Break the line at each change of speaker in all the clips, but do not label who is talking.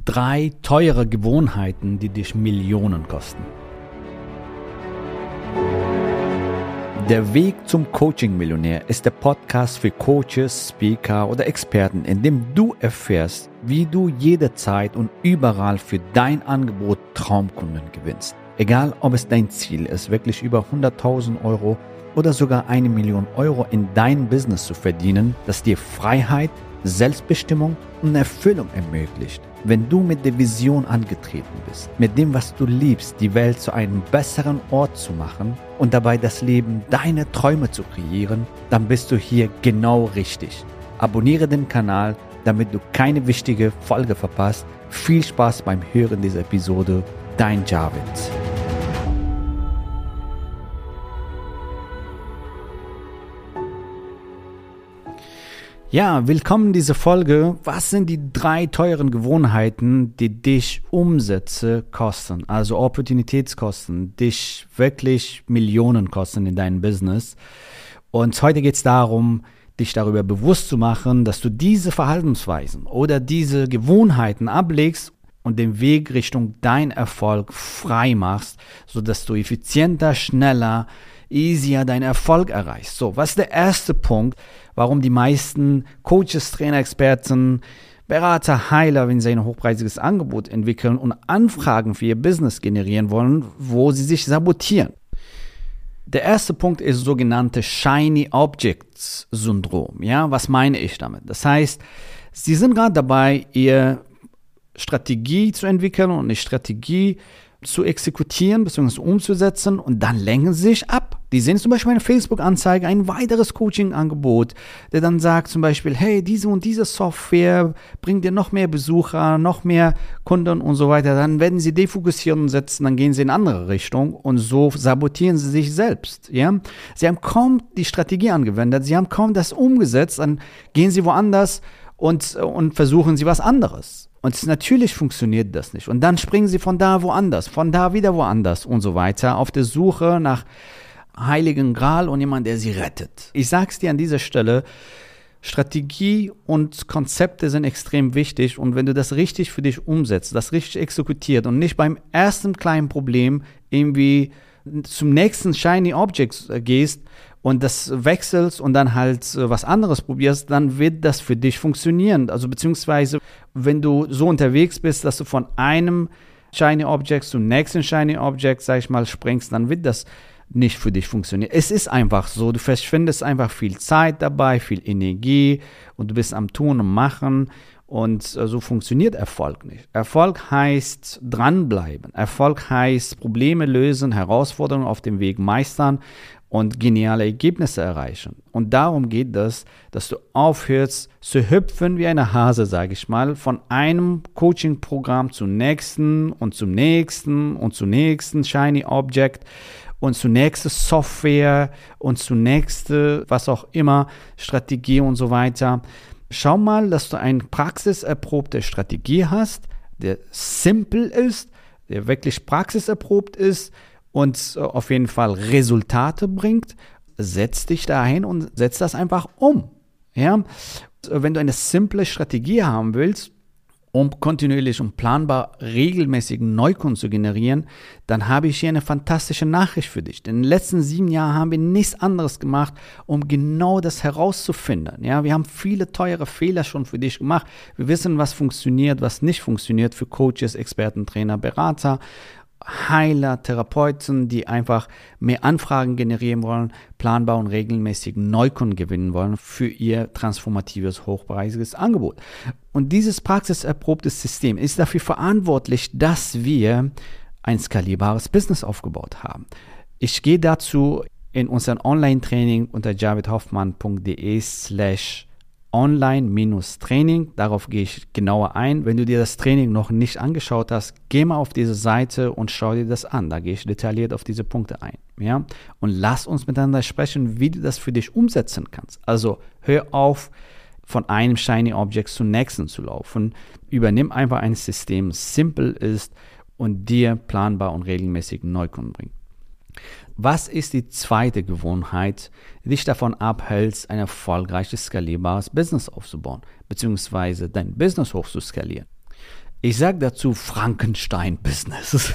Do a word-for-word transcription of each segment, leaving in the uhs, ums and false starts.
Drei teure Gewohnheiten, die dich Millionen kosten. Der Weg zum Coaching-Millionär ist der Podcast für Coaches, Speaker oder Experten, in dem du erfährst, wie du jederzeit und überall für dein Angebot Traumkunden gewinnst. Egal, ob es dein Ziel ist, wirklich über hunderttausend Euro oder sogar eine Million Euro in dein Business zu verdienen, das dir Freiheit, Selbstbestimmung und Erfüllung ermöglicht. Wenn du mit der Vision angetreten bist, mit dem, was du liebst, die Welt zu einem besseren Ort zu machen und dabei das Leben deiner Träume zu kreieren, dann bist du hier genau richtig. Abonniere den Kanal, damit du keine wichtige Folge verpasst. Viel Spaß beim Hören dieser Episode. Dein Javid. Ja, willkommen in dieser Folge. Was sind die drei teuren Gewohnheiten, die dich Umsätze kosten, also Opportunitätskosten, dich wirklich Millionen kosten in deinem Business? Und heute geht es darum, dich darüber bewusst zu machen, dass du diese Verhaltensweisen oder diese Gewohnheiten ablegst und den Weg Richtung dein Erfolg frei machst, sodass du effizienter, schneller, easier deinen Erfolg erreichst. So, was ist der erste Punkt, warum die meisten Coaches, Trainer, Experten, Berater, Heiler, wenn sie ein hochpreisiges Angebot entwickeln und Anfragen für ihr Business generieren wollen, wo sie sich sabotieren? Der erste Punkt ist sogenannte Shiny Objects Syndrom. Ja, was meine ich damit? Das heißt, sie sind gerade dabei, ihr Strategie zu entwickeln und eine Strategie zu exekutieren bzw. umzusetzen und dann lenken sie sich ab. Die sehen zum Beispiel eine Facebook-Anzeige, ein weiteres Coaching-Angebot, der dann sagt zum Beispiel, hey, diese und diese Software bringt dir noch mehr Besucher, noch mehr Kunden und so weiter. Dann werden sie defokussieren und setzen, dann gehen sie in eine andere Richtung und so sabotieren sie sich selbst. Ja? Sie haben kaum die Strategie angewendet, sie haben kaum das umgesetzt, dann gehen sie woanders und, und versuchen sie was anderes. Und natürlich funktioniert das nicht. Und dann springen sie von da woanders, von da wieder woanders und so weiter, auf der Suche nach Heiligen Gral und jemand, der sie rettet. Ich sage es dir an dieser Stelle, Strategie und Konzepte sind extrem wichtig. Und wenn du das richtig für dich umsetzt, das richtig exekutiert und nicht beim ersten kleinen Problem irgendwie zum nächsten Shiny Object gehst und das wechselst und dann halt was anderes probierst, dann wird das für dich funktionieren. Also beziehungsweise, wenn du so unterwegs bist, dass du von einem Shiny Object zum nächsten Shiny Object, sag ich mal, springst, dann wird das nicht für dich funktionieren. Es ist einfach so, du verschwendest einfach viel Zeit dabei, viel Energie und du bist am Tun und Machen. Und so funktioniert Erfolg nicht. Erfolg heißt dranbleiben. Erfolg heißt Probleme lösen, Herausforderungen auf dem Weg meistern und geniale Ergebnisse erreichen. Und darum geht es, dass du aufhörst zu hüpfen wie eine Hase, sage ich mal, von einem Coaching-Programm zum nächsten und zum nächsten und zum nächsten Shiny Object und zur nächsten Software und zur nächsten, was auch immer, Strategie und so weiter. Schau mal, dass du eine praxiserprobte Strategie hast, der simpel ist, der wirklich praxiserprobt ist und auf jeden Fall Resultate bringt. Setz dich dahin und setz das einfach um. Ja? Wenn du eine simple Strategie haben willst, um kontinuierlich und planbar regelmäßigen Neukunden zu generieren, dann habe ich hier eine fantastische Nachricht für dich. Denn in den letzten sieben Jahren haben wir nichts anderes gemacht, um genau das herauszufinden. Ja, wir haben viele teure Fehler schon für dich gemacht. Wir wissen, was funktioniert, was nicht funktioniert für Coaches, Experten, Trainer, Berater, Heiler, Therapeuten, die einfach mehr Anfragen generieren wollen, planbar und regelmäßig Neukunden gewinnen wollen für ihr transformatives, hochpreisiges Angebot. Und dieses praxiserprobte System ist dafür verantwortlich, dass wir ein skalierbares Business aufgebaut haben. Ich gehe dazu in unserem Online-Training unter javidhoffmann.de slash Online-Training, darauf gehe ich genauer ein. Wenn du dir das Training noch nicht angeschaut hast, geh mal auf diese Seite und schau dir das an. Da gehe ich detailliert auf diese Punkte ein. Ja? Und lass uns miteinander sprechen, wie du das für dich umsetzen kannst. Also hör auf, von einem Shiny Object zum nächsten zu laufen. Übernimm einfach ein System, das simpel ist und dir planbar und regelmäßig Neukunden bringt. Was ist die zweite Gewohnheit, die dich davon abhält, ein erfolgreiches, skalierbares Business aufzubauen, beziehungsweise dein Business hoch zu skalieren? Ich sage dazu Frankenstein-Business.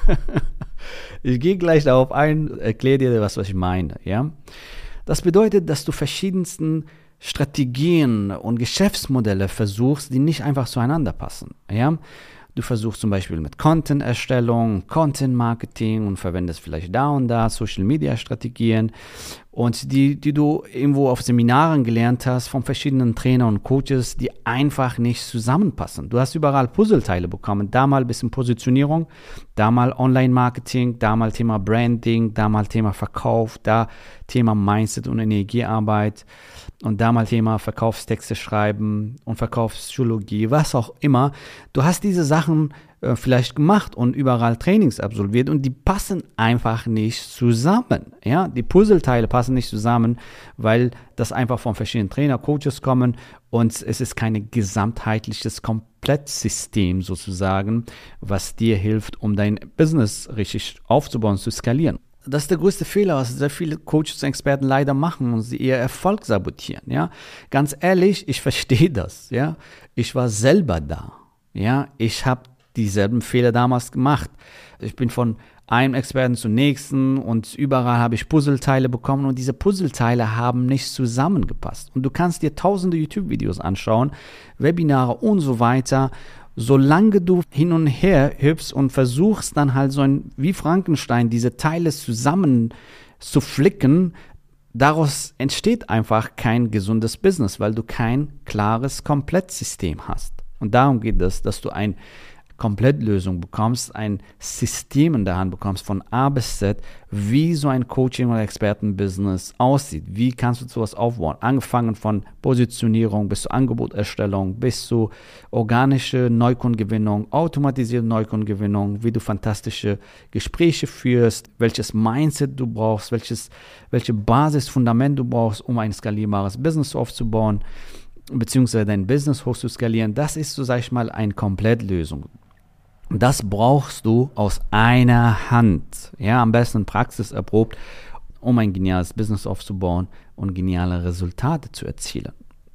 Ich gehe gleich darauf ein, erkläre dir, was, was ich meine. Ja? Das bedeutet, dass du verschiedensten Strategien und Geschäftsmodelle versuchst, die nicht einfach zueinander passen. Ja? Du versuchst zum Beispiel mit Content-Erstellung, Content-Marketing und verwendest vielleicht da und da Social-Media-Strategien und die, die du irgendwo auf Seminaren gelernt hast von verschiedenen Trainern und Coaches, die einfach nicht zusammenpassen. Du hast überall Puzzleteile bekommen, da mal ein bisschen Positionierung, da mal Online-Marketing, da mal Thema Branding, da mal Thema Verkauf, da Thema Mindset und Energiearbeit und da mal Thema Verkaufstexte schreiben und Verkaufspsychologie, was auch immer. Du hast diese Sachen äh, vielleicht gemacht und überall Trainings absolviert und die passen einfach nicht zusammen. Ja? Die Puzzleteile passen nicht zusammen, weil das einfach von verschiedenen Trainer, Coaches kommen und es ist kein gesamtheitliches Komplettsystem sozusagen, was dir hilft, um dein Business richtig aufzubauen, zu skalieren. Das ist der größte Fehler, was sehr viele Coaches und Experten leider machen und sie ihr Erfolg sabotieren. Ja? Ganz ehrlich, ich verstehe das. Ja? Ich war selber da. Ja? Ich habe dieselben Fehler damals gemacht. Ich bin von einem Experten zum nächsten und überall habe ich Puzzleteile bekommen und diese Puzzleteile haben nicht zusammengepasst. Und du kannst dir tausende YouTube-Videos anschauen, Webinare und so weiter. Solange du hin und her hüpfst und versuchst dann halt so ein, wie Frankenstein, diese Teile zusammen zu flicken, daraus entsteht einfach kein gesundes Business, weil du kein klares Komplettsystem hast. Und darum geht es, dass du ein Komplettlösung bekommst, ein System in der Hand bekommst von A bis Z, wie so ein Coaching- oder Expertenbusiness aussieht. Wie kannst du sowas aufbauen? Angefangen von Positionierung bis zur Angeboterstellung, bis zu organische Neukundengewinnung, automatisierte Neukundengewinnung, wie du fantastische Gespräche führst, welches Mindset du brauchst, welches, welche Basisfundament du brauchst, um ein skalierbares Business aufzubauen, beziehungsweise dein Business hoch zu skalieren. Das ist, so sag ich mal, eine Komplettlösung. Das brauchst du aus einer Hand, ja, am besten praxiserprobt, um ein geniales Business aufzubauen und geniale Resultate zu erzielen.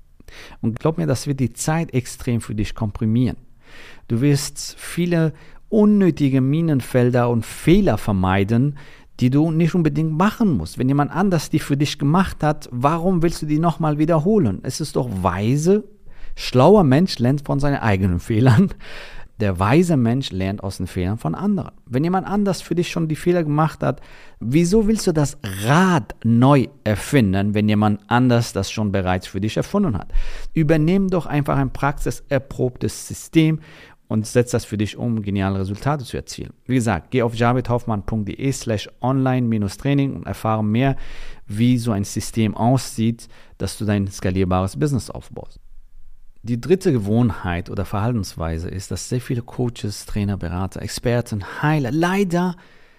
Und glaub mir, das wird die Zeit extrem für dich komprimieren. Du wirst viele unnötige Minenfelder und Fehler vermeiden, die du nicht unbedingt machen musst. Wenn jemand anders die für dich gemacht hat, warum willst du die nochmal wiederholen? Es ist doch weise, schlauer Mensch lernt von seinen eigenen Fehlern. Der weise Mensch lernt aus den Fehlern von anderen. Wenn jemand anders für dich schon die Fehler gemacht hat, wieso willst du das Rad neu erfinden, wenn jemand anders das schon bereits für dich erfunden hat? Übernimm doch einfach ein praxiserprobtes System und setz das für dich um, geniale Resultate zu erzielen. Wie gesagt, geh auf javidhoffmann.de slash online-training und erfahre mehr, wie so ein System aussieht, dass du dein skalierbares Business aufbaust. Die dritte Gewohnheit oder Verhaltensweise ist, dass sehr viele Coaches, Trainer, Berater, Experten, Heiler leider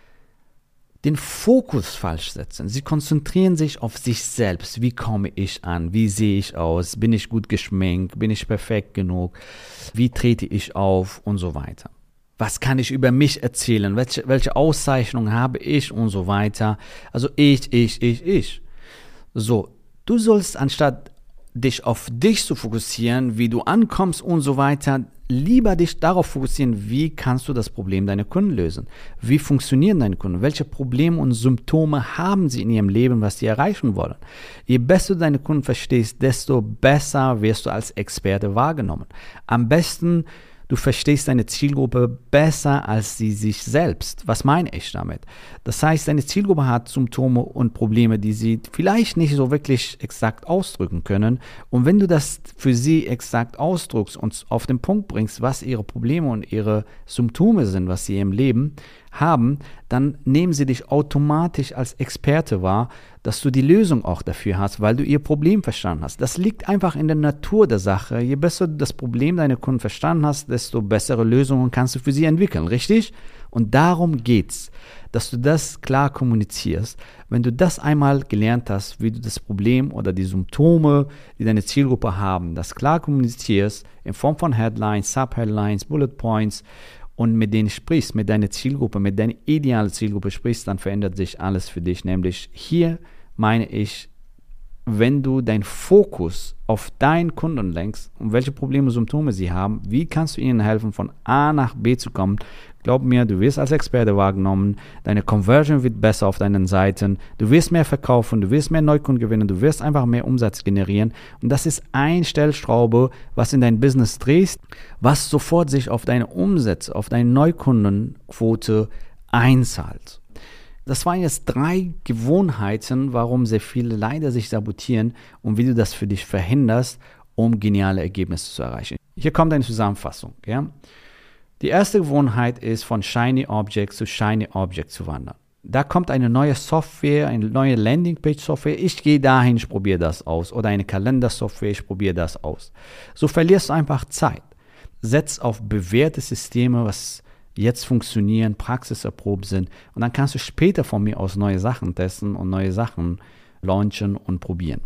den Fokus falsch setzen. Sie konzentrieren sich auf sich selbst. Wie komme ich an? Wie sehe ich aus? Bin ich gut geschminkt? Bin ich perfekt genug? Wie trete ich auf? Und so weiter. Was kann ich über mich erzählen? Welche, welche Auszeichnungen habe ich? Und so weiter. Also ich, ich, ich, ich. So, du sollst anstatt dich auf dich zu fokussieren, wie du ankommst und so weiter, lieber dich darauf fokussieren, wie kannst du das Problem deiner Kunden lösen? Wie funktionieren deine Kunden? Welche Probleme und Symptome haben sie in ihrem Leben, was sie erreichen wollen? Je besser du deine Kunden verstehst, desto besser wirst du als Experte wahrgenommen. Am besten, du verstehst deine Zielgruppe besser als sie sich selbst. Was meine ich damit? Das heißt, deine Zielgruppe hat Symptome und Probleme, die sie vielleicht nicht so wirklich exakt ausdrücken können. Und wenn du das für sie exakt ausdrückst und auf den Punkt bringst, was ihre Probleme und ihre Symptome sind, was sie im Leben haben, dann nehmen sie dich automatisch als Experte wahr, dass du die Lösung auch dafür hast, weil du ihr Problem verstanden hast. Das liegt einfach in der Natur der Sache. Je besser du das Problem deiner Kunden verstanden hast, desto bessere Lösungen kannst du für sie entwickeln, richtig? Und darum geht's, dass du das klar kommunizierst. Wenn du das einmal gelernt hast, wie du das Problem oder die Symptome, die deine Zielgruppe haben, das klar kommunizierst, in Form von Headlines, Subheadlines, Bullet Points, und mit denen sprichst, mit deiner Zielgruppe, mit deiner idealen Zielgruppe sprichst, dann verändert sich alles für dich. Nämlich hier meine ich wenn du deinen Fokus auf deinen Kunden lenkst und welche Probleme und Symptome sie haben, wie kannst du ihnen helfen, von A nach B zu kommen. Glaub mir, du wirst als Experte wahrgenommen, deine Conversion wird besser auf deinen Seiten, du wirst mehr verkaufen, du wirst mehr Neukunden gewinnen, du wirst einfach mehr Umsatz generieren und das ist ein Stellschraube, was in dein Business drehst, was sofort sich auf deine Umsätze, auf deine Neukundenquote einzahlt. Das waren jetzt drei Gewohnheiten, warum sehr viele leider sich sabotieren und wie du das für dich verhinderst, um geniale Ergebnisse zu erreichen. Hier kommt eine Zusammenfassung. Ja? Die erste Gewohnheit ist, von Shiny Object zu Shiny Object zu wandern. Da kommt eine neue Software, eine neue Landingpage-Software. Ich gehe dahin, ich probiere das aus. Oder eine Kalendersoftware, ich probiere das aus. So verlierst du einfach Zeit. Setz auf bewährte Systeme, was jetzt funktionieren, praxiserprobt sind. Und dann kannst du später von mir aus neue Sachen testen und neue Sachen launchen und probieren.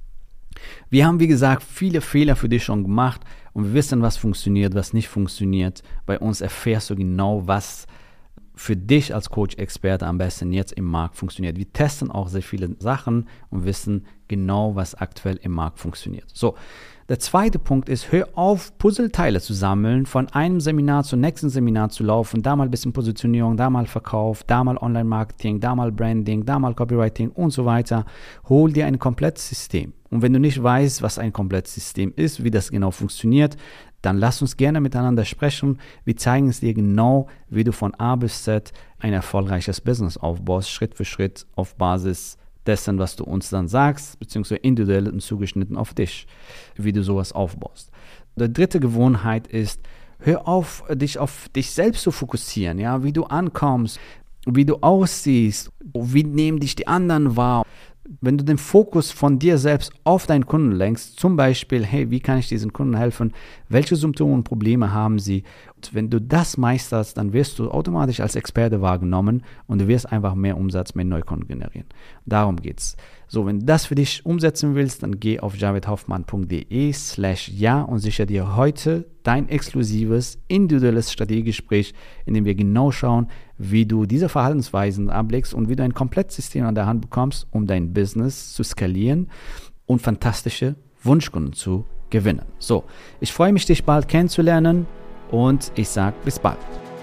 Wir haben, wie gesagt, viele Fehler für dich schon gemacht und wir wissen, was funktioniert, was nicht funktioniert. Bei uns erfährst du genau, was für dich als Coach-Experte am besten jetzt im Markt funktioniert. Wir testen auch sehr viele Sachen und wissen genau, was aktuell im Markt funktioniert. So, der zweite Punkt ist, hör auf, Puzzleteile zu sammeln, von einem Seminar zum nächsten Seminar zu laufen, da mal ein bisschen Positionierung, da mal Verkauf, da mal Online-Marketing, da mal Branding, da mal Copywriting und so weiter. Hol dir ein komplettes System. Und wenn du nicht weißt, was ein komplettes System ist, wie das genau funktioniert, dann lass uns gerne miteinander sprechen. Wir zeigen es dir genau, wie du von A bis Z ein erfolgreiches Business aufbaust, Schritt für Schritt auf Basis dessen, was du uns dann sagst, beziehungsweise individuell und zugeschnitten auf dich, wie du sowas aufbaust. Die dritte Gewohnheit ist, hör auf, dich auf dich selbst zu fokussieren, ja, wie du ankommst, wie du aussiehst, wie nehmen dich die anderen wahr. Wenn du den Fokus von dir selbst auf deinen Kunden lenkst, zum Beispiel, hey, wie kann ich diesen Kunden helfen, welche Symptome und Probleme haben sie, und wenn du das meisterst, dann wirst du automatisch als Experte wahrgenommen und du wirst einfach mehr Umsatz, mehr Neukunden generieren. Darum geht's. So, wenn du das für dich umsetzen willst, dann geh auf javidhoffmann.de slash ja und sicher dir heute dein exklusives, individuelles Strategiegespräch, in dem wir genau schauen, wie du diese Verhaltensweisen ablegst und wie du ein komplettes System an der Hand bekommst, um dein Business zu skalieren und fantastische Wunschkunden zu gewinnen. So, ich freue mich, dich bald kennenzulernen und ich sage bis bald.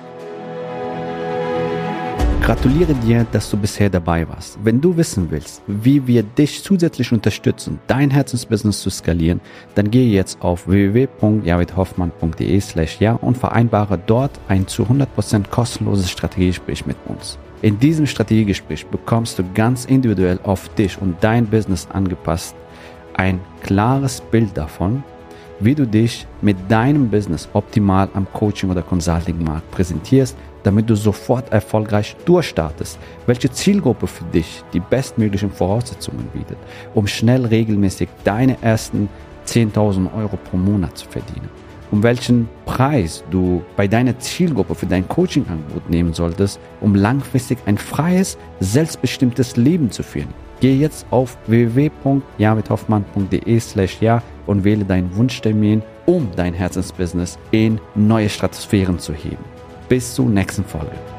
Gratuliere dir, dass du bisher dabei warst. Wenn du wissen willst, wie wir dich zusätzlich unterstützen, dein Herzensbusiness zu skalieren, dann gehe jetzt auf w w w punkt javidhoffmann.de slash ja und vereinbare dort ein zu hundert Prozent kostenloses Strategiegespräch mit uns. In diesem Strategiegespräch bekommst du ganz individuell auf dich und dein Business angepasst ein klares Bild davon, wie du dich mit deinem Business optimal am Coaching- oder Consulting-Markt präsentierst, damit du sofort erfolgreich durchstartest, welche Zielgruppe für dich die bestmöglichen Voraussetzungen bietet, um schnell regelmäßig deine ersten zehntausend Euro pro Monat zu verdienen, um welchen Preis du bei deiner Zielgruppe für dein Coaching-Angebot nehmen solltest, um langfristig ein freies, selbstbestimmtes Leben zu führen. Geh jetzt auf w w w punkt javidhoffmann.de slash ja und wähle deinen Wunschtermin, um dein Herzensbusiness in neue Stratosphären zu heben. Bis zur nächsten Folge.